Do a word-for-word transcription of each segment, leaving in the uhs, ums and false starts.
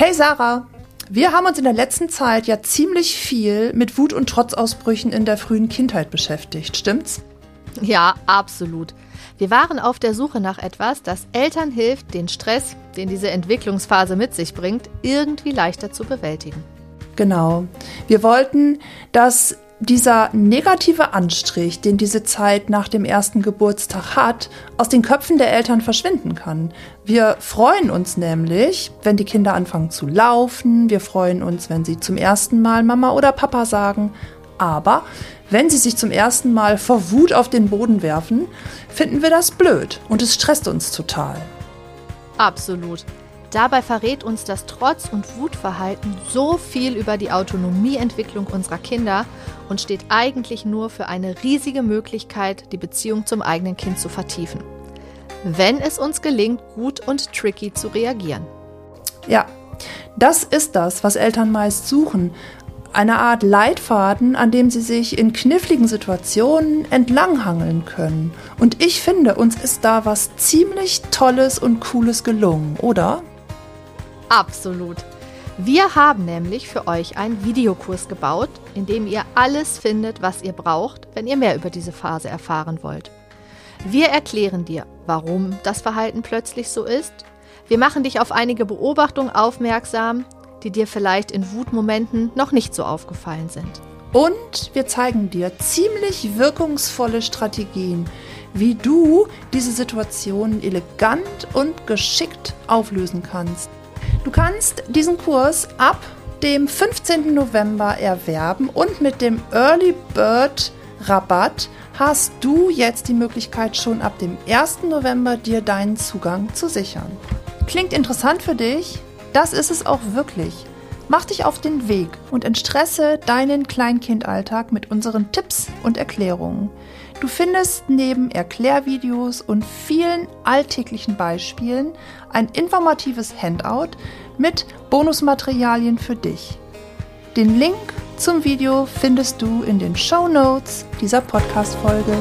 Hey Sarah, wir haben uns in der letzten Zeit ja ziemlich viel mit Wut- und Trotzausbrüchen in der frühen Kindheit beschäftigt, stimmt's? Ja, absolut. Wir waren auf der Suche nach etwas, das Eltern hilft, den Stress, den diese Entwicklungsphase mit sich bringt, irgendwie leichter zu bewältigen. Genau. Wir wollten, dass dieser negative Anstrich, den diese Zeit nach dem ersten Geburtstag hat, aus den Köpfen der Eltern verschwinden kann. Wir freuen uns nämlich, wenn die Kinder anfangen zu laufen. Wir freuen uns, wenn sie zum ersten Mal Mama oder Papa sagen. Aber wenn sie sich zum ersten Mal vor Wut auf den Boden werfen, finden wir das blöd und es stresst uns total. Absolut. Dabei verrät uns das Trotz- und Wutverhalten so viel über die Autonomieentwicklung unserer Kinder und steht eigentlich nur für eine riesige Möglichkeit, die Beziehung zum eigenen Kind zu vertiefen. Wenn es uns gelingt, gut und tricky zu reagieren. Ja, das ist das, was Eltern meist suchen. Eine Art Leitfaden, an dem sie sich in kniffligen Situationen entlanghangeln können. Und ich finde, uns ist da was ziemlich Tolles und Cooles gelungen, oder? Absolut. Wir haben nämlich für euch einen Videokurs gebaut, in dem ihr alles findet, was ihr braucht, wenn ihr mehr über diese Phase erfahren wollt. Wir erklären dir, warum das Verhalten plötzlich so ist. Wir machen dich auf einige Beobachtungen aufmerksam, die dir vielleicht in Wutmomenten noch nicht so aufgefallen sind. Und wir zeigen dir ziemlich wirkungsvolle Strategien, wie du diese Situationen elegant und geschickt auflösen kannst. Du kannst diesen Kurs ab dem fünfzehnten November erwerben und mit dem Early Bird Rabatt hast du jetzt die Möglichkeit, schon ab dem ersten November dir deinen Zugang zu sichern. Klingt interessant für dich? Das ist es auch wirklich. Mach dich auf den Weg und entstresse deinen Kleinkindalltag mit unseren Tipps und Erklärungen. Du findest neben Erklärvideos und vielen alltäglichen Beispielen ein informatives Handout mit Bonusmaterialien für dich. Den Link zum Video findest du in den Shownotes dieser Podcast-Folge.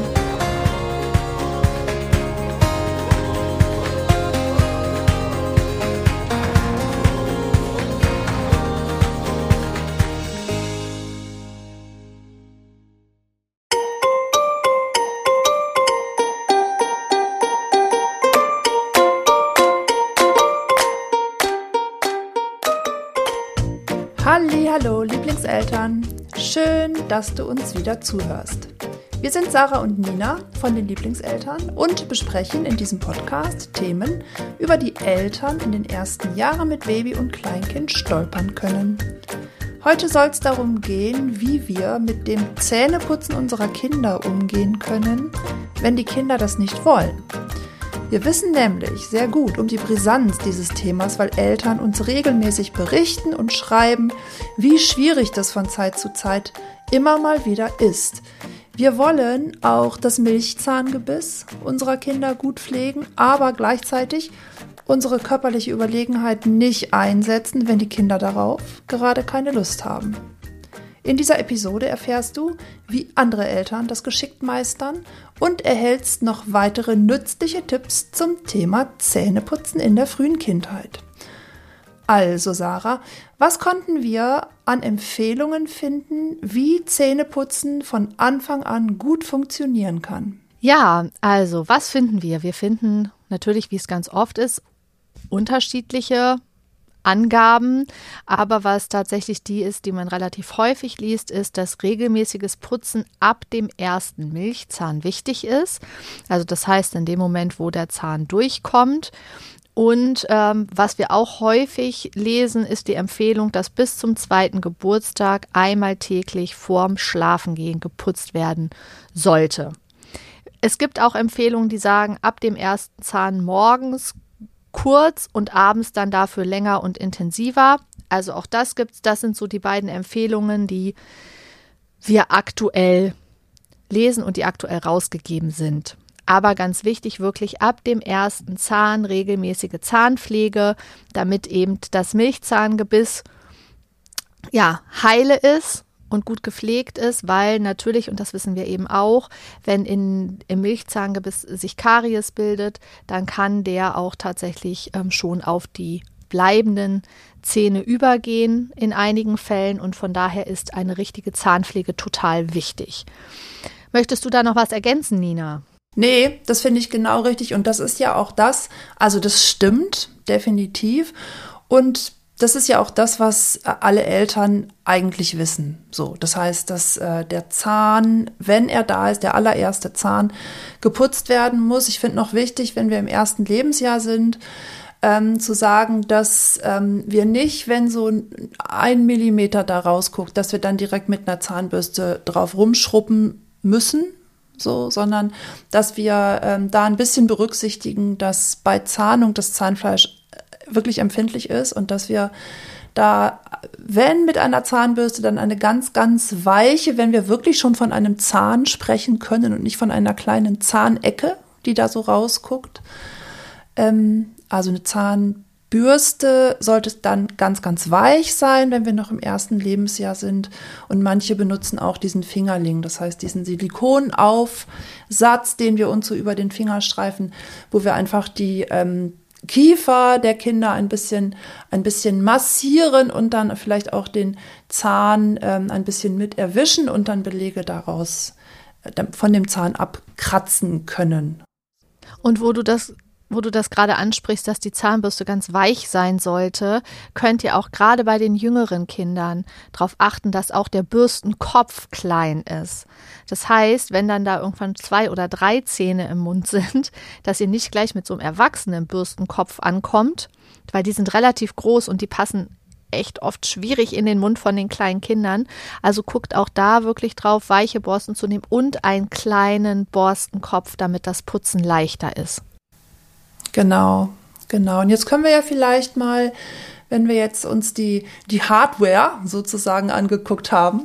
Hallihallo, Lieblingseltern! Schön, dass du uns wieder zuhörst. Wir sind Sarah und Nina von den Lieblingseltern und besprechen in diesem Podcast Themen, über die Eltern in den ersten Jahren mit Baby und Kleinkind stolpern können. Heute soll es darum gehen, wie wir mit dem Zähneputzen unserer Kinder umgehen können, wenn die Kinder das nicht wollen. Wir wissen nämlich sehr gut um die Brisanz dieses Themas, weil Eltern uns regelmäßig berichten und schreiben, wie schwierig das von Zeit zu Zeit immer mal wieder ist. Wir wollen auch das Milchzahngebiss unserer Kinder gut pflegen, aber gleichzeitig unsere körperliche Überlegenheit nicht einsetzen, wenn die Kinder darauf gerade keine Lust haben. In dieser Episode erfährst du, wie andere Eltern das geschickt meistern und erhältst noch weitere nützliche Tipps zum Thema Zähneputzen in der frühen Kindheit. Also Sarah, was konnten wir an Empfehlungen finden, wie Zähneputzen von Anfang an gut funktionieren kann? Ja, also was finden wir? Wir finden natürlich, wie es ganz oft ist, unterschiedliche Angaben, aber was tatsächlich die ist, die man relativ häufig liest, ist, dass regelmäßiges Putzen ab dem ersten Milchzahn wichtig ist. Also das heißt in dem Moment, wo der Zahn durchkommt. Und ähm, was wir auch häufig lesen, ist die Empfehlung, dass bis zum zweiten Geburtstag einmal täglich vorm Schlafengehen geputzt werden sollte. Es gibt auch Empfehlungen, die sagen, ab dem ersten Zahn morgens kurz und abends dann dafür länger und intensiver. Also auch das gibt's. Das sind so die beiden Empfehlungen, die wir aktuell lesen und die aktuell rausgegeben sind. Aber ganz wichtig, wirklich ab dem ersten Zahn regelmäßige Zahnpflege, damit eben das Milchzahngebiss ja heile ist und gut gepflegt ist, weil natürlich, und das wissen wir eben auch, wenn in, im Milchzahngebiss sich Karies bildet, dann kann der auch tatsächlich ähm, schon auf die bleibenden Zähne übergehen in einigen Fällen und von daher ist eine richtige Zahnpflege total wichtig. Möchtest du da noch was ergänzen, Nina? Nee, das finde ich genau richtig und das ist ja auch das, also das stimmt definitiv und das ist ja auch das, was alle Eltern eigentlich wissen. So, das heißt, dass äh, der Zahn, wenn er da ist, der allererste Zahn geputzt werden muss. Ich finde noch wichtig, wenn wir im ersten Lebensjahr sind, ähm, zu sagen, dass ähm, wir nicht, wenn so ein Millimeter da rausguckt, dass wir dann direkt mit einer Zahnbürste drauf rumschrubben müssen. So, sondern dass wir ähm, da ein bisschen berücksichtigen, dass bei Zahnung das Zahnfleisch wirklich empfindlich ist und dass wir da, wenn mit einer Zahnbürste, dann eine ganz, ganz weiche, wenn wir wirklich schon von einem Zahn sprechen können und nicht von einer kleinen Zahnecke, die da so rausguckt. Ähm, also eine Zahnbürste sollte dann ganz, ganz weich sein, wenn wir noch im ersten Lebensjahr sind. Und manche benutzen auch diesen Fingerling, das heißt diesen Silikonaufsatz, den wir uns so über den Finger streifen, wo wir einfach die ähm, Kiefer der Kinder ein bisschen, ein bisschen massieren und dann vielleicht auch den Zahn ähm, ein bisschen mit erwischen und dann Belege daraus äh, von dem Zahn abkratzen können. Und wo du das wo du das gerade ansprichst, dass die Zahnbürste ganz weich sein sollte, könnt ihr auch gerade bei den jüngeren Kindern darauf achten, dass auch der Bürstenkopf klein ist. Das heißt, wenn dann da irgendwann zwei oder drei Zähne im Mund sind, dass ihr nicht gleich mit so einem erwachsenen Bürstenkopf ankommt, weil die sind relativ groß und die passen echt oft schwierig in den Mund von den kleinen Kindern. Also guckt auch da wirklich drauf, weiche Borsten zu nehmen und einen kleinen Borstenkopf, damit das Putzen leichter ist. Genau, genau. Und jetzt können wir ja vielleicht mal, wenn wir jetzt uns die, die Hardware sozusagen angeguckt haben,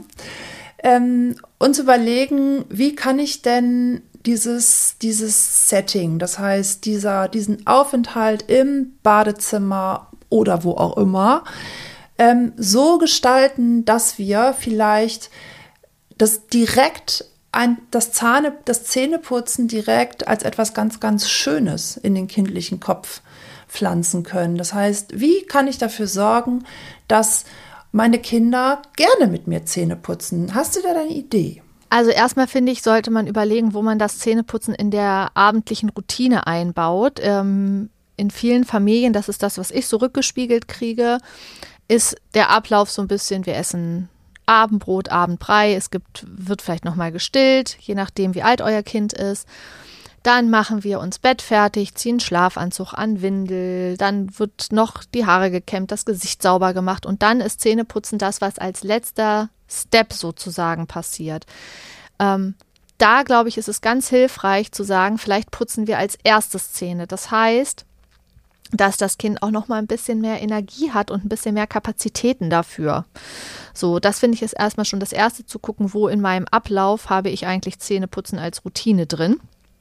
ähm, uns überlegen, wie kann ich denn dieses, dieses Setting, das heißt dieser, diesen Aufenthalt im Badezimmer oder wo auch immer, ähm, so gestalten, dass wir vielleicht das direkt Ein, das, Zahne, das Zähneputzen direkt als etwas ganz, ganz Schönes in den kindlichen Kopf pflanzen können. Das heißt, wie kann ich dafür sorgen, dass meine Kinder gerne mit mir Zähne putzen? Hast du da eine Idee? Also erstmal finde ich, sollte man überlegen, wo man das Zähneputzen in der abendlichen Routine einbaut. Ähm, in vielen Familien, das ist das, was ich so rückgespiegelt kriege, ist der Ablauf so ein bisschen, wir essen Abendbrot, Abendbrei, es gibt, wird vielleicht nochmal gestillt, je nachdem, wie alt euer Kind ist. Dann machen wir uns Bett fertig, ziehen Schlafanzug an, Windel, dann wird noch die Haare gekämmt, das Gesicht sauber gemacht und dann ist Zähneputzen das, was als letzter Step sozusagen passiert. Ähm, da, glaube ich, ist es ganz hilfreich zu sagen, vielleicht putzen wir als erstes Zähne. Das heißt, dass das Kind auch noch mal ein bisschen mehr Energie hat und ein bisschen mehr Kapazitäten dafür. So, das finde ich ist erstmal schon das Erste, zu gucken, wo in meinem Ablauf habe ich eigentlich Zähneputzen als Routine drin.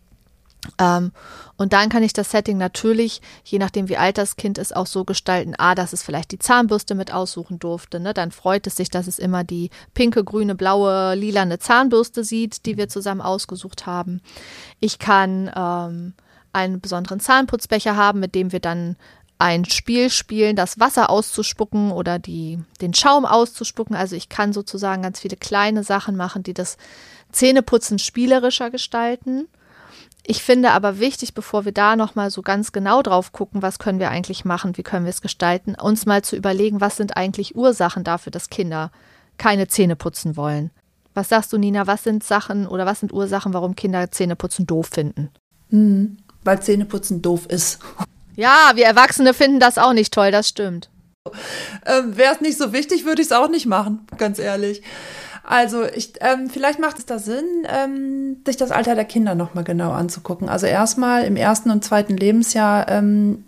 Ähm, und dann kann ich das Setting natürlich, je nachdem wie alt das Kind ist, auch so gestalten, ah, dass es vielleicht die Zahnbürste mit aussuchen durfte. Ne? Dann freut es sich, dass es immer die pinke, grüne, blaue, lilane Zahnbürste sieht, die wir zusammen ausgesucht haben. Ich kann ähm, einen besonderen Zahnputzbecher haben, mit dem wir dann ein Spiel spielen, das Wasser auszuspucken oder die, den Schaum auszuspucken. Also ich kann sozusagen ganz viele kleine Sachen machen, die das Zähneputzen spielerischer gestalten. Ich finde aber wichtig, bevor wir da nochmal so ganz genau drauf gucken, was können wir eigentlich machen, wie können wir es gestalten, uns mal zu überlegen, was sind eigentlich Ursachen dafür, dass Kinder keine Zähne putzen wollen. Was sagst du, Nina, was sind Sachen oder was sind Ursachen, warum Kinder Zähneputzen doof finden? Hm, weil Zähneputzen doof ist. Ja, wir Erwachsene finden das auch nicht toll, das stimmt. Ähm, wäre es nicht so wichtig, würde ich es auch nicht machen, ganz ehrlich. Also ich, ähm, vielleicht macht es da Sinn, ähm, sich das Alter der Kinder nochmal genau anzugucken. Also erstmal im ersten und zweiten Lebensjahr ähm,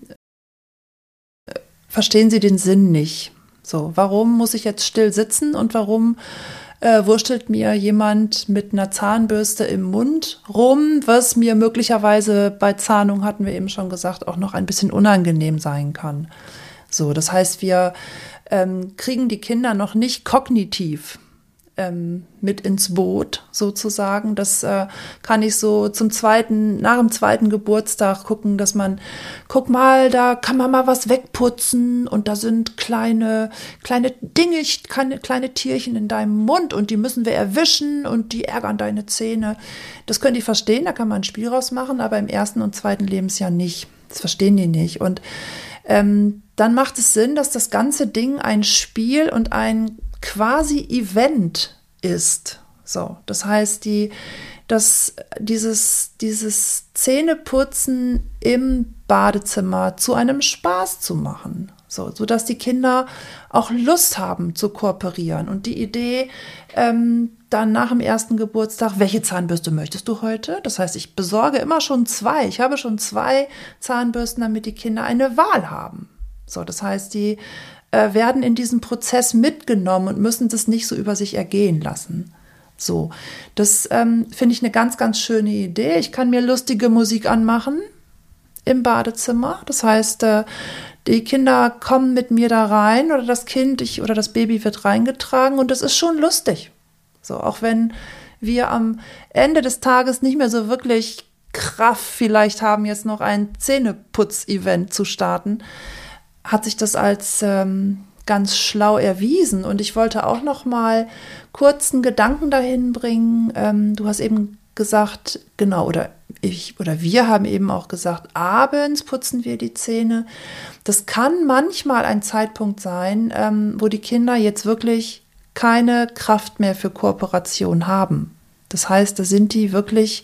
verstehen sie den Sinn nicht. So, warum muss ich jetzt still sitzen und warum äh, wurstelt mir jemand mit einer Zahnbürste im Mund rum, was mir möglicherweise bei Zahnung, hatten wir eben schon gesagt, auch noch ein bisschen unangenehm sein kann. So, das heißt, wir ähm, kriegen die Kinder noch nicht kognitiv ähm, mit ins Boot sozusagen. Das äh, kann ich so zum zweiten, nach dem zweiten Geburtstag gucken, dass man, guck mal, da kann man mal was wegputzen und da sind kleine, kleine Dinge, kleine, kleine Tierchen in deinem Mund und die müssen wir erwischen und die ärgern deine Zähne. Das können die verstehen, da kann man ein Spiel rausmachen, aber im ersten und zweiten Lebensjahr nicht. Das verstehen die nicht. Und ähm, dann macht es Sinn, dass das ganze Ding ein Spiel und ein quasi Event ist. So, das heißt, die, dass dieses, dieses Zähneputzen im Badezimmer zu einem Spaß zu machen, so, sodass die Kinder auch Lust haben zu kooperieren. Und die Idee, ähm, dann nach dem ersten Geburtstag, welche Zahnbürste möchtest du heute? Das heißt, ich besorge immer schon zwei. Ich habe schon zwei Zahnbürsten, damit die Kinder eine Wahl haben. So, das heißt, die äh, werden in diesen Prozess mitgenommen und müssen das nicht so über sich ergehen lassen. So, das ähm, finde ich eine ganz, ganz schöne Idee. Ich kann mir lustige Musik anmachen im Badezimmer. Das heißt, äh, die Kinder kommen mit mir da rein oder das Kind ich, oder das Baby wird reingetragen und das ist schon lustig. So, auch wenn wir am Ende des Tages nicht mehr so wirklich Kraft vielleicht haben, jetzt noch ein Zähneputz-Event zu starten, hat sich das als ähm, ganz schlau erwiesen. Und ich wollte auch noch mal kurzen Gedanken dahin bringen. Ähm, du hast eben gesagt, genau, oder ich oder wir haben eben auch gesagt, abends putzen wir die Zähne. Das kann manchmal ein Zeitpunkt sein, ähm, wo die Kinder jetzt wirklich keine Kraft mehr für Kooperation haben. Das heißt, da sind die wirklich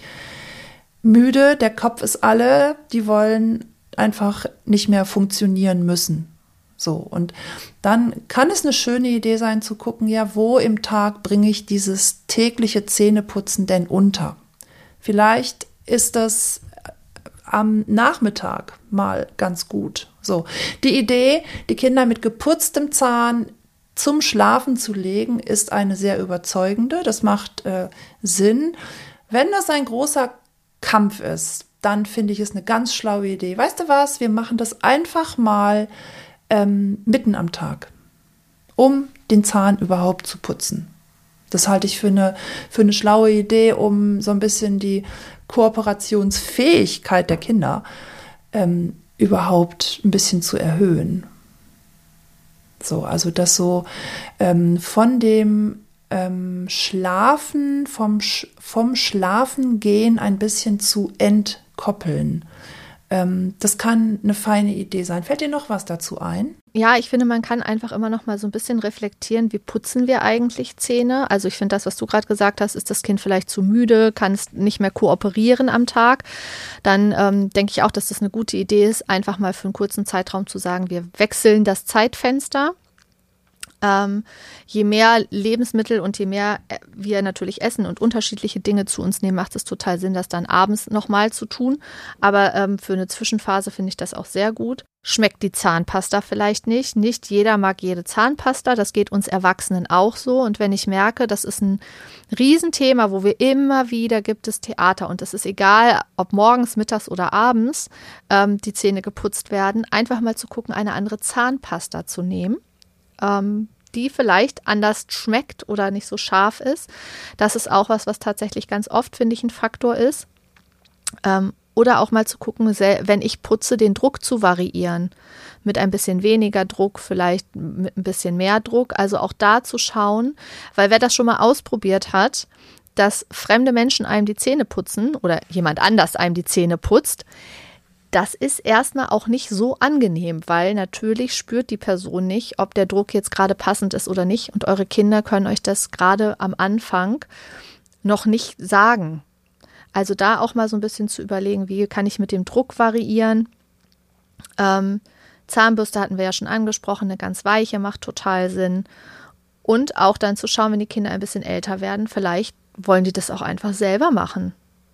müde, der Kopf ist alle, die wollen einfach nicht mehr funktionieren müssen. So, und dann kann es eine schöne Idee sein zu gucken, ja, wo im Tag bringe ich dieses tägliche Zähneputzen denn unter? Vielleicht ist das am Nachmittag mal ganz gut. So, die Idee, die Kinder mit geputztem Zahn zum Schlafen zu legen, ist eine sehr überzeugende. Das macht äh, Sinn. Wenn das ein großer Kampf ist, dann finde ich es eine ganz schlaue Idee. Weißt du was? Wir machen das einfach mal ähm, mitten am Tag, um den Zahn überhaupt zu putzen. Das halte ich für eine, für eine schlaue Idee, um so ein bisschen die Kooperationsfähigkeit der Kinder ähm, überhaupt ein bisschen zu erhöhen. So, also das so ähm, von dem ähm, Schlafen, vom, Sch- vom Schlafengehen ein bisschen zu entkoppeln. Ähm, das kann eine feine Idee sein. Fällt dir noch was dazu ein? Ja, ich finde, man kann einfach immer noch mal so ein bisschen reflektieren, wie putzen wir eigentlich Zähne? Also ich finde das, was du gerade gesagt hast, ist das Kind vielleicht zu müde, kann es nicht mehr kooperieren am Tag. Dann ähm, denke ich auch, dass das eine gute Idee ist, einfach mal für einen kurzen Zeitraum zu sagen, wir wechseln das Zeitfenster. Ähm, je mehr Lebensmittel und je mehr wir natürlich essen und unterschiedliche Dinge zu uns nehmen, macht es total Sinn, das dann abends nochmal zu tun. Aber ähm, für eine Zwischenphase finde ich das auch sehr gut. Schmeckt die Zahnpasta vielleicht nicht. Nicht jeder mag jede Zahnpasta. Das geht uns Erwachsenen auch so. Und wenn ich merke, das ist ein Riesenthema, wo wir immer wieder gibt es Theater und es ist egal, ob morgens, mittags oder abends ähm, die Zähne geputzt werden, einfach mal zu gucken, eine andere Zahnpasta zu nehmen. Ähm, die vielleicht anders schmeckt oder nicht so scharf ist. Das ist auch was, was tatsächlich ganz oft, finde ich, ein Faktor ist. Ähm, oder auch mal zu gucken, wenn ich putze, den Druck zu variieren. Mit ein bisschen weniger Druck, vielleicht mit ein bisschen mehr Druck. Also auch da zu schauen, weil wer das schon mal ausprobiert hat, dass fremde Menschen einem die Zähne putzen oder jemand anders einem die Zähne putzt, das ist erstmal auch nicht so angenehm, weil natürlich spürt die Person nicht, ob der Druck jetzt gerade passend ist oder nicht. Und eure Kinder können euch das gerade am Anfang noch nicht sagen. Also da auch mal so ein bisschen zu überlegen, wie kann ich mit dem Druck variieren. Ähm, Zahnbürste hatten wir ja schon angesprochen, eine ganz weiche macht total Sinn. Und auch dann zu schauen, wenn die Kinder ein bisschen älter werden, vielleicht wollen die das auch einfach selber machen,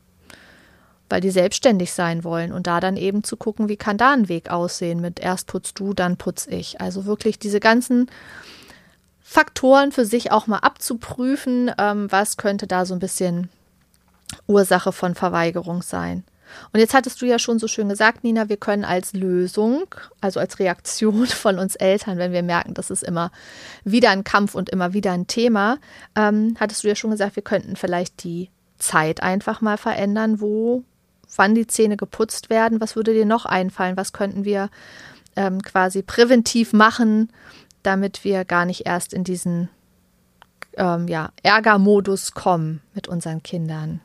weil die selbstständig sein wollen und da dann eben zu gucken, wie kann da ein Weg aussehen mit erst putzt du, dann putz ich. Also wirklich diese ganzen Faktoren für sich auch mal abzuprüfen, ähm, was könnte da so ein bisschen Ursache von Verweigerung sein. Und jetzt hattest du ja schon so schön gesagt, Nina, wir können als Lösung, also als Reaktion von uns Eltern, wenn wir merken, das ist immer wieder ein Kampf und immer wieder ein Thema, ähm, hattest du ja schon gesagt, wir könnten vielleicht die Zeit einfach mal verändern, wo, wann die Zähne geputzt werden. Was würde dir noch einfallen? Was könnten wir ähm, quasi präventiv machen, damit wir gar nicht erst in diesen ähm, ja, Ärgermodus kommen mit unseren Kindern?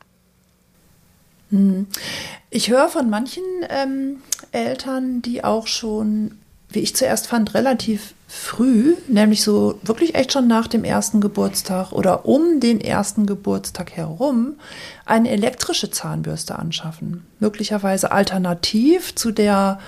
Ich höre von manchen ähm, Eltern, die auch schon, wie ich zuerst fand, relativ früh, nämlich so wirklich echt schon nach dem ersten Geburtstag oder um den ersten Geburtstag herum, eine elektrische Zahnbürste anschaffen. Möglicherweise alternativ zu der,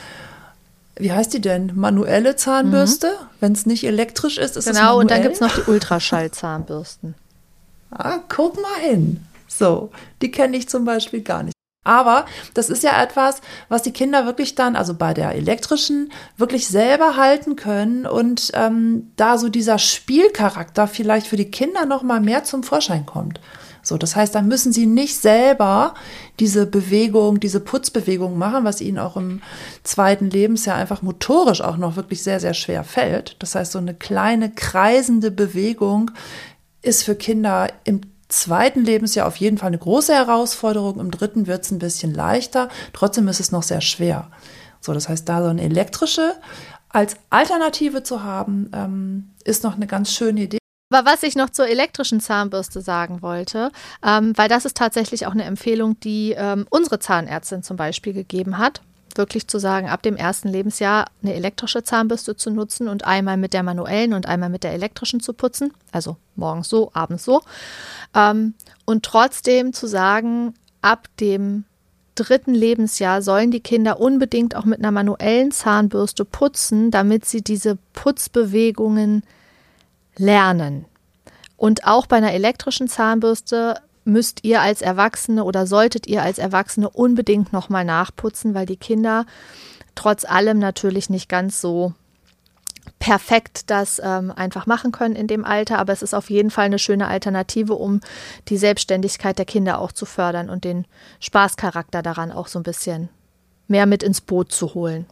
wie heißt die denn, manuelle Zahnbürste? Mhm. Wenn es nicht elektrisch ist, ist es manuell. Genau, und dann gibt es noch die Ultraschallzahnbürsten. Ah, guck mal hin. So, die kenne ich zum Beispiel gar nicht. Aber das ist ja etwas, was die Kinder wirklich dann, also bei der elektrischen, wirklich selber halten können und ähm, da so dieser Spielcharakter vielleicht für die Kinder noch mal mehr zum Vorschein kommt. So, das heißt, dann müssen sie nicht selber diese Bewegung, diese Putzbewegung machen, was ihnen auch im zweiten Lebensjahr einfach motorisch auch noch wirklich sehr, sehr schwer fällt. Das heißt, so eine kleine kreisende Bewegung ist für Kinder im zweiten Lebensjahr auf jeden Fall eine große Herausforderung. Im dritten wird es ein bisschen leichter. Trotzdem ist es noch sehr schwer. So, das heißt, da so eine elektrische als Alternative zu haben, ähm, ist noch eine ganz schöne Idee. Aber was ich noch zur elektrischen Zahnbürste sagen wollte, ähm, weil das ist tatsächlich auch eine Empfehlung, die ähm, unsere Zahnärztin zum Beispiel gegeben hat, wirklich zu sagen, ab dem ersten Lebensjahr eine elektrische Zahnbürste zu nutzen und einmal mit der manuellen und einmal mit der elektrischen zu putzen. Also morgens so, abends so. Ähm, und trotzdem zu sagen, ab dem dritten Lebensjahr sollen die Kinder unbedingt auch mit einer manuellen Zahnbürste putzen, damit sie diese Putzbewegungen lernen. Und auch bei einer elektrischen Zahnbürste müsst ihr als Erwachsene oder solltet ihr als Erwachsene unbedingt nochmal nachputzen, weil die Kinder trotz allem natürlich nicht ganz so perfekt das ähm, einfach machen können in dem Alter, aber es ist auf jeden Fall eine schöne Alternative, um die Selbstständigkeit der Kinder auch zu fördern und den Spaßcharakter daran auch so ein bisschen mehr mit ins Boot zu holen.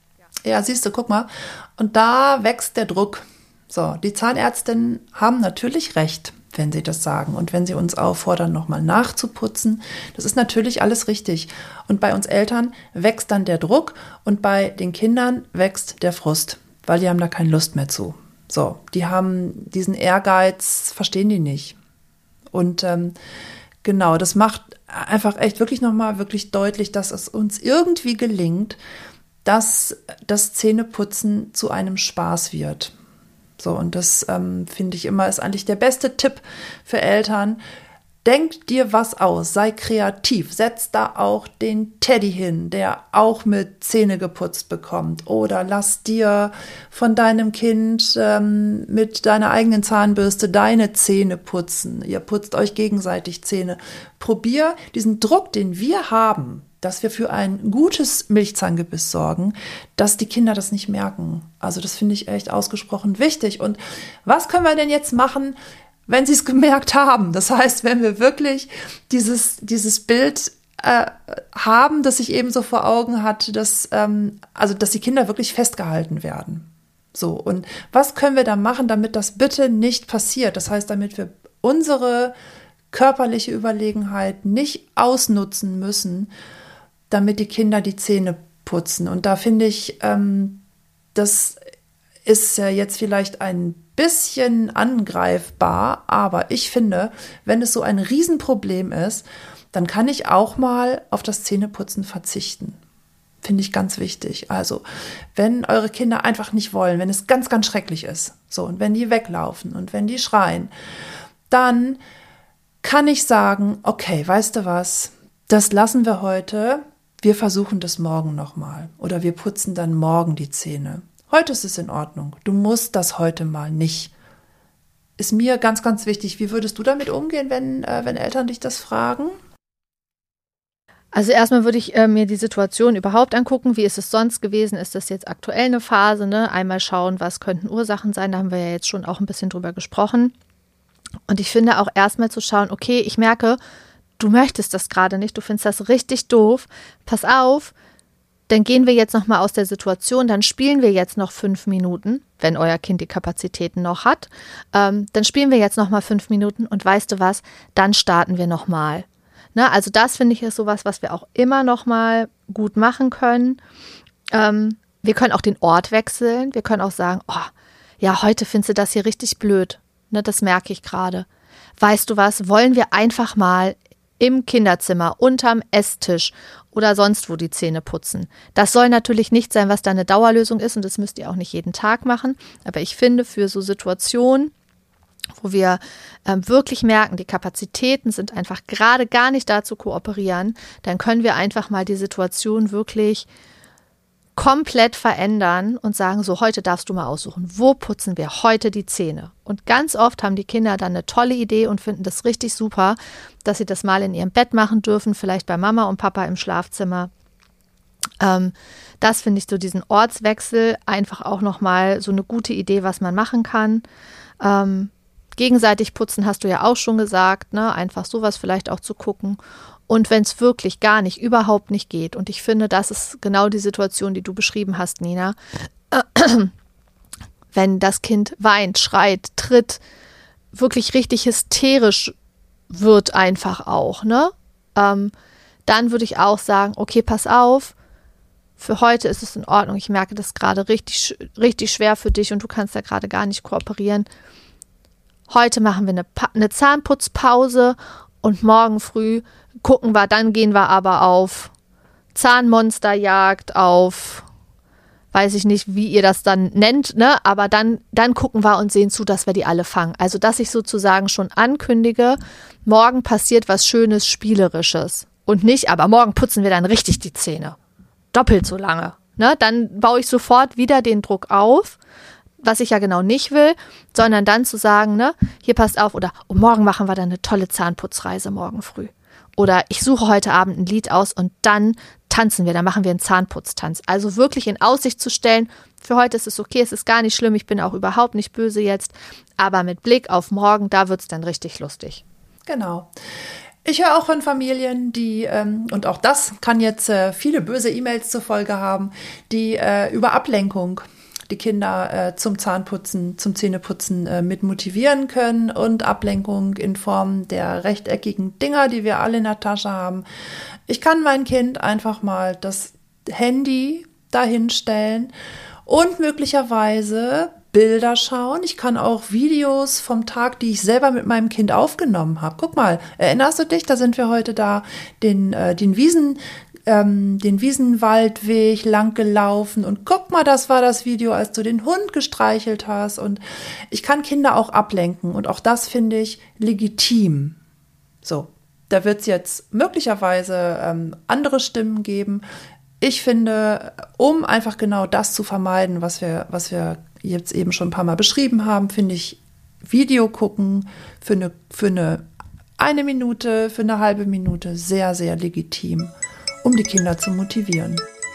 Ja, siehst du, guck mal, und da wächst der Druck. So, die Zahnärztinnen haben natürlich recht, wenn sie das sagen und wenn sie uns auffordern, nochmal nachzuputzen. Das ist natürlich alles richtig. Und bei uns Eltern wächst dann der Druck und bei den Kindern wächst der Frust, weil die haben da keine Lust mehr zu. So, die haben diesen Ehrgeiz, verstehen die nicht. Und ähm, genau, das macht einfach echt wirklich nochmal wirklich deutlich, dass es uns irgendwie gelingt, dass das Zähneputzen zu einem Spaß wird. So, und das ähm, finde ich immer, ist eigentlich der beste Tipp für Eltern. Denk dir was aus, sei kreativ, setz da auch den Teddy hin, der auch mit Zähne geputzt bekommt. Oder lass dir von deinem Kind ähm, mit deiner eigenen Zahnbürste deine Zähne putzen. Ihr putzt euch gegenseitig Zähne. Probier diesen Druck, den wir haben, dass wir für ein gutes Milchzahngebiss sorgen, dass die Kinder das nicht merken. Also das finde ich echt ausgesprochen wichtig. Und was können wir denn jetzt machen, wenn sie es gemerkt haben? Das heißt, wenn wir wirklich dieses, dieses Bild äh, haben, das sich eben so vor Augen hat, dass, ähm, also dass die Kinder wirklich festgehalten werden. So, und was können wir da machen, damit das bitte nicht passiert? Das heißt, damit wir unsere körperliche Überlegenheit nicht ausnutzen müssen, damit die Kinder die Zähne putzen. Und da finde ich, ähm, das ist ja jetzt vielleicht ein bisschen angreifbar, aber ich finde, wenn es so ein Riesenproblem ist, dann kann ich auch mal auf das Zähneputzen verzichten. Finde ich ganz wichtig. Also, wenn eure Kinder einfach nicht wollen, wenn es ganz, ganz schrecklich ist, so, und wenn die weglaufen und wenn die schreien, dann kann ich sagen, okay, weißt du was, das lassen wir heute. Wir versuchen das morgen nochmal oder wir putzen dann morgen die Zähne. Heute ist es in Ordnung. Du musst das heute mal nicht. Ist mir ganz, ganz wichtig. Wie würdest du damit umgehen, wenn, äh, wenn Eltern dich das fragen? Also erstmal würde ich äh, mir die Situation überhaupt angucken. Wie ist es sonst gewesen? Ist das jetzt aktuell eine Phase? Ne? Einmal schauen, was könnten Ursachen sein. Da haben wir ja jetzt schon auch ein bisschen drüber gesprochen. Und ich finde auch erstmal zu schauen, okay, ich merke, du möchtest das gerade nicht, du findest das richtig doof, pass auf, dann gehen wir jetzt nochmal aus der Situation, dann spielen wir jetzt noch fünf Minuten, wenn euer Kind die Kapazitäten noch hat, ähm, dann spielen wir jetzt nochmal fünf Minuten und weißt du was, dann starten wir nochmal. Ne, also das finde ich ist sowas, was wir auch immer nochmal gut machen können. Ähm, wir können auch den Ort wechseln, wir können auch sagen, oh, ja, heute findest du das hier richtig blöd, ne, das merke ich gerade. Weißt du was, wollen wir einfach mal im Kinderzimmer, unterm Esstisch oder sonst wo die Zähne putzen. Das soll natürlich nicht sein, was da eine Dauerlösung ist und das müsst ihr auch nicht jeden Tag machen. Aber ich finde, für so Situationen, wo wir ähm, wirklich merken, die Kapazitäten sind einfach gerade gar nicht da zu kooperieren, dann können wir einfach mal die Situation wirklich komplett verändern und sagen, so heute darfst du mal aussuchen, wo putzen wir heute die Zähne? Und ganz oft haben die Kinder dann eine tolle Idee und finden das richtig super, dass sie das mal in ihrem Bett machen dürfen, vielleicht bei Mama und Papa im Schlafzimmer. Ähm, das finde ich so diesen Ortswechsel einfach auch nochmal so eine gute Idee, was man machen kann. Ähm, gegenseitig putzen hast du ja auch schon gesagt, ne? Einfach sowas vielleicht auch zu gucken. Und wenn es wirklich gar nicht, überhaupt nicht geht, und ich finde, das ist genau die Situation, die du beschrieben hast, Nina, wenn das Kind weint, schreit, tritt, wirklich richtig hysterisch wird einfach auch, ne? Ähm, dann würde ich auch sagen, okay, pass auf, für heute ist es in Ordnung, ich merke das gerade richtig, richtig schwer für dich und du kannst da gerade gar nicht kooperieren. Heute machen wir eine, pa- eine Zahnputzpause und morgen früh gucken wir, dann gehen wir aber auf Zahnmonsterjagd, auf, weiß ich nicht, wie ihr das dann nennt, ne? Aber dann, dann gucken wir und sehen zu, dass wir die alle fangen. Also, dass ich sozusagen schon ankündige, morgen passiert was Schönes, Spielerisches. Und nicht, aber morgen putzen wir dann richtig die Zähne. Doppelt so lange. Ne? Dann baue ich sofort wieder den Druck auf, was ich ja genau nicht will, sondern dann zu sagen, ne, hier passt auf, oder oh, morgen machen wir dann eine tolle Zahnputzreise morgen früh. Oder ich suche heute Abend ein Lied aus und dann tanzen wir, dann machen wir einen Zahnputztanz. Also wirklich in Aussicht zu stellen, für heute ist es okay, es ist gar nicht schlimm, ich bin auch überhaupt nicht böse jetzt, aber mit Blick auf morgen, da wird es dann richtig lustig. Genau. Ich höre auch von Familien, die, ähm, und auch das kann jetzt äh, viele böse E-Mails zur Folge haben, die äh, über Ablenkung die Kinder äh, zum Zahnputzen, zum Zähneputzen äh, mit motivieren können, und Ablenkung in Form der rechteckigen Dinger, die wir alle in der Tasche haben. Ich kann mein Kind einfach mal das Handy dahinstellen und möglicherweise Bilder schauen. Ich kann auch Videos vom Tag, die ich selber mit meinem Kind aufgenommen habe. Guck mal, erinnerst du dich? Da sind wir heute da den, äh, den Wiesen Ähm, den Wiesenwaldweg lang gelaufen und guck mal, das war das Video, als du den Hund gestreichelt hast, und ich kann Kinder auch ablenken und auch das finde ich legitim. So, da wird es jetzt möglicherweise ähm, andere Stimmen geben. Ich finde, um einfach genau das zu vermeiden, was wir, was wir jetzt eben schon ein paar Mal beschrieben haben, finde ich Video gucken für eine, für eine eine Minute, für eine halbe Minute sehr, sehr legitim, um die Kinder zu motivieren.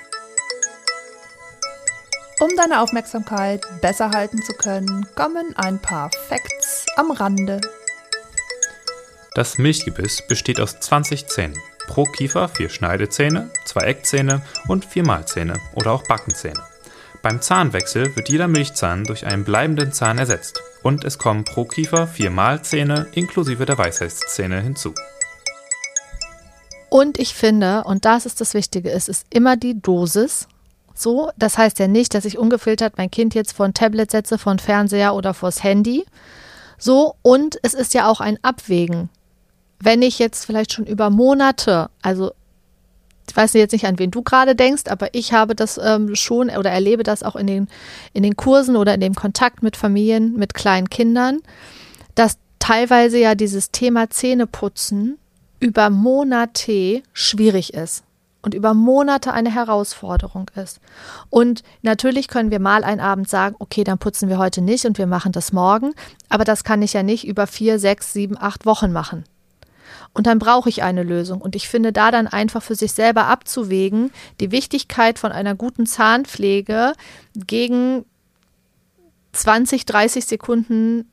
Um deine Aufmerksamkeit besser halten zu können, kommen ein paar Facts am Rande. Das Milchgebiss besteht aus zwanzig Zähnen. Pro Kiefer vier Schneidezähne, zwei Eckzähne und vier Mahlzähne oder auch Backenzähne. Beim Zahnwechsel wird jeder Milchzahn durch einen bleibenden Zahn ersetzt und es kommen pro Kiefer vier Mahlzähne inklusive der Weisheitszähne hinzu. Und ich finde, und das ist das Wichtige, es ist immer die Dosis. So, das heißt ja nicht, dass ich ungefiltert mein Kind jetzt vor ein Tablet setze, vor ein Fernseher oder vors Handy. So, und es ist ja auch ein Abwägen. Wenn ich jetzt vielleicht schon über Monate, also ich weiß jetzt nicht, an wen du gerade denkst, aber ich habe das ähm, schon oder erlebe das auch in den, in den Kursen oder in dem Kontakt mit Familien, mit kleinen Kindern, dass teilweise ja dieses Thema Zähneputzen über Monate schwierig ist und über Monate eine Herausforderung ist. Und natürlich können wir mal einen Abend sagen, okay, dann putzen wir heute nicht und wir machen das morgen, aber das kann ich ja nicht über vier, sechs, sieben, acht Wochen machen. Und dann brauche ich eine Lösung. Und ich finde, da dann einfach für sich selber abzuwägen, die Wichtigkeit von einer guten Zahnpflege gegen zwanzig, dreißig Sekunden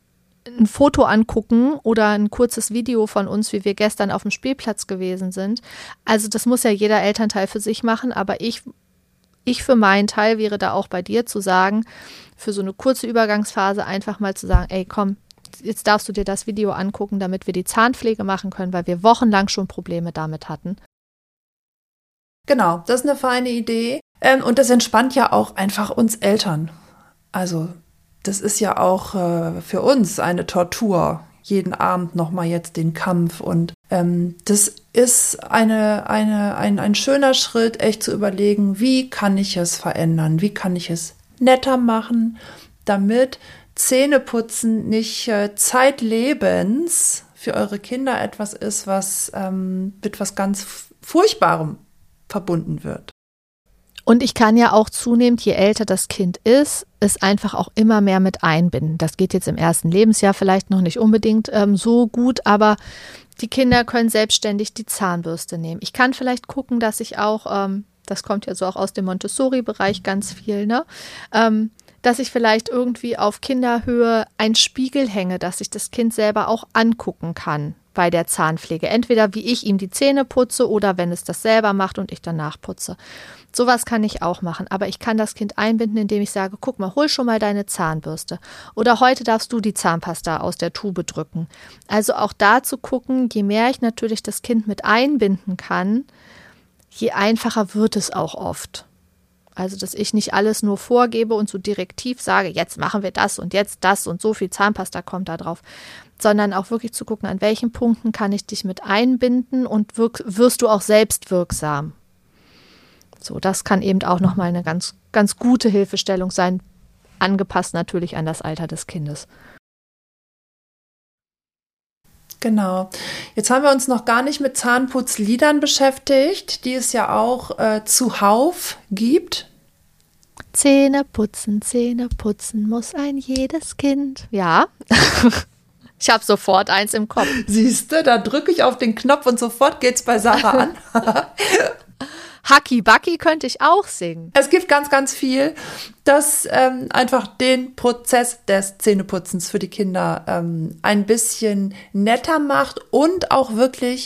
ein Foto angucken oder ein kurzes Video von uns, wie wir gestern auf dem Spielplatz gewesen sind. Also das muss ja jeder Elternteil für sich machen, aber ich, ich für meinen Teil wäre da auch bei dir zu sagen, für so eine kurze Übergangsphase einfach mal zu sagen, ey komm, jetzt darfst du dir das Video angucken, damit wir die Zahnpflege machen können, weil wir wochenlang schon Probleme damit hatten. Genau, das ist eine feine Idee. Ähm, und das entspannt ja auch einfach uns Eltern. Also das ist ja auch äh, für uns eine Tortur, jeden Abend nochmal jetzt den Kampf. Und ähm, das ist eine, eine, ein, ein schöner Schritt, echt zu überlegen, wie kann ich es verändern, wie kann ich es netter machen, damit Zähneputzen nicht äh, zeitlebens für eure Kinder etwas ist, was ähm, mit was ganz Furchtbarem verbunden wird. Und ich kann ja auch zunehmend, je älter das Kind ist, es einfach auch immer mehr mit einbinden. Das geht jetzt im ersten Lebensjahr vielleicht noch nicht unbedingt ähm, so gut, aber die Kinder können selbstständig die Zahnbürste nehmen. Ich kann vielleicht gucken, dass ich auch, ähm, das kommt ja so auch aus dem Montessori-Bereich ganz viel, ne, ähm, dass ich vielleicht irgendwie auf Kinderhöhe einen Spiegel hänge, dass ich das Kind selber auch angucken kann bei der Zahnpflege. Entweder wie ich ihm die Zähne putze oder wenn es das selber macht und ich danach putze. Sowas kann ich auch machen, aber ich kann das Kind einbinden, indem ich sage, guck mal, hol schon mal deine Zahnbürste. Oder heute darfst du die Zahnpasta aus der Tube drücken. Also auch da zu gucken, je mehr ich natürlich das Kind mit einbinden kann, je einfacher wird es auch oft. Also, dass ich nicht alles nur vorgebe und so direktiv sage, jetzt machen wir das und jetzt das und so viel Zahnpasta kommt da drauf, sondern auch wirklich zu gucken, an welchen Punkten kann ich dich mit einbinden und wirk- wirst du auch selbst wirksam. So, das kann eben auch nochmal eine ganz, ganz gute Hilfestellung sein, angepasst natürlich an das Alter des Kindes. Genau. Jetzt haben wir uns noch gar nicht mit Zahnputzliedern beschäftigt, die es ja auch äh, zuhauf gibt. Zähne putzen, Zähne putzen muss ein jedes Kind. Ja, ich habe sofort eins im Kopf. Siehst du, da drücke ich auf den Knopf und sofort geht's bei Sarah an. Haki Baki könnte ich auch singen. Es gibt ganz, ganz viel, das ähm, einfach den Prozess des Zähneputzens für die Kinder ähm, ein bisschen netter macht und auch wirklich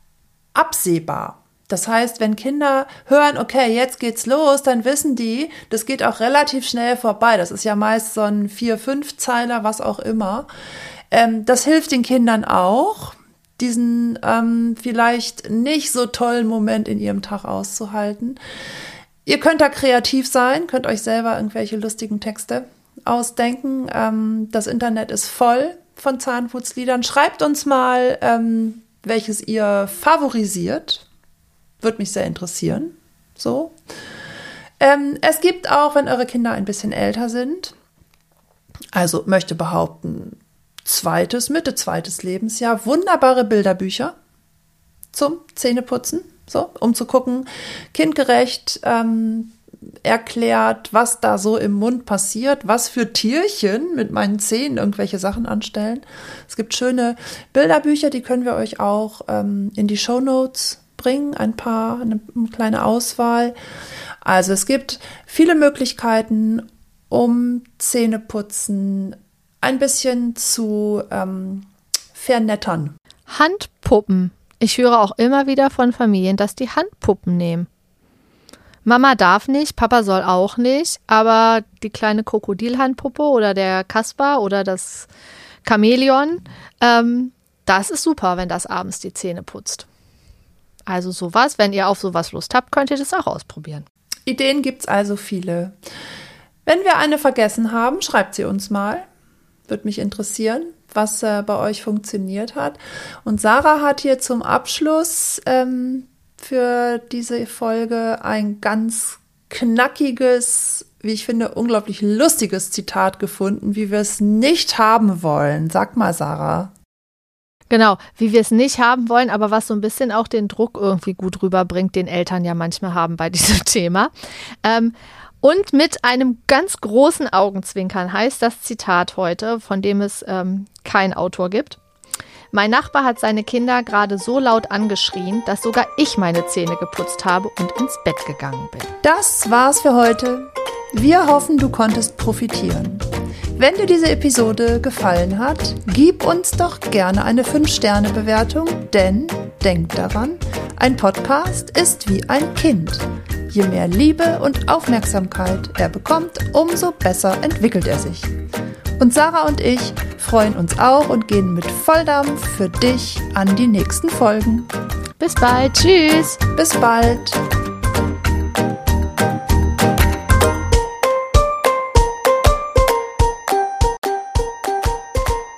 absehbar. Das heißt, wenn Kinder hören, okay, jetzt geht's los, dann wissen die, das geht auch relativ schnell vorbei. Das ist ja meist so ein vier-, fünf-Zeiler, was auch immer. Ähm, das hilft den Kindern auch, diesen ähm, vielleicht nicht so tollen Moment in ihrem Tag auszuhalten. Ihr könnt da kreativ sein, könnt euch selber irgendwelche lustigen Texte ausdenken. Ähm, das Internet ist voll von Zahnputzliedern. Schreibt uns mal, ähm, welches ihr favorisiert. Würde mich sehr interessieren. So. Ähm, es gibt auch, wenn eure Kinder ein bisschen älter sind, also möchte behaupten, zweites, Mitte zweites Lebensjahr, wunderbare Bilderbücher zum Zähneputzen, so, um zu gucken, kindgerecht ähm, erklärt, was da so im Mund passiert, was für Tierchen mit meinen Zähnen irgendwelche Sachen anstellen. Es gibt schöne Bilderbücher, die können wir euch auch ähm, in die Shownotes bringen, ein paar, eine, eine kleine Auswahl. Also es gibt viele Möglichkeiten, um Zähneputzen ein bisschen zu ähm, vernettern. Handpuppen. Ich höre auch immer wieder von Familien, dass die Handpuppen nehmen. Mama darf nicht, Papa soll auch nicht, aber die kleine Krokodilhandpuppe oder der Kaspar oder das Chamäleon, ähm, das ist super, wenn das abends die Zähne putzt. Also sowas, wenn ihr auf sowas Lust habt, könnt ihr das auch ausprobieren. Ideen gibt's also viele. Wenn wir eine vergessen haben, schreibt sie uns mal. Würde mich interessieren, was äh, bei euch funktioniert hat. Und Sarah hat hier zum Abschluss ähm, für diese Folge ein ganz knackiges, wie ich finde, unglaublich lustiges Zitat gefunden, wie wir es nicht haben wollen. Sag mal, Sarah. Genau, wie wir es nicht haben wollen, aber was so ein bisschen auch den Druck irgendwie gut rüberbringt, den Eltern ja manchmal haben bei diesem Thema. Ähm, Und mit einem ganz großen Augenzwinkern heißt das Zitat heute, von dem es ähm, keinen Autor gibt. Mein Nachbar hat seine Kinder gerade so laut angeschrien, dass sogar ich meine Zähne geputzt habe und ins Bett gegangen bin. Das war's für heute. Wir hoffen, du konntest profitieren. Wenn dir diese Episode gefallen hat, gib uns doch gerne eine fünf Sterne Bewertung, denn denk daran, ein Podcast ist wie ein Kind. Je mehr Liebe und Aufmerksamkeit er bekommt, umso besser entwickelt er sich. Und Sarah und ich freuen uns auch und gehen mit Volldampf für dich an die nächsten Folgen. Bis bald. Tschüss. Bis bald.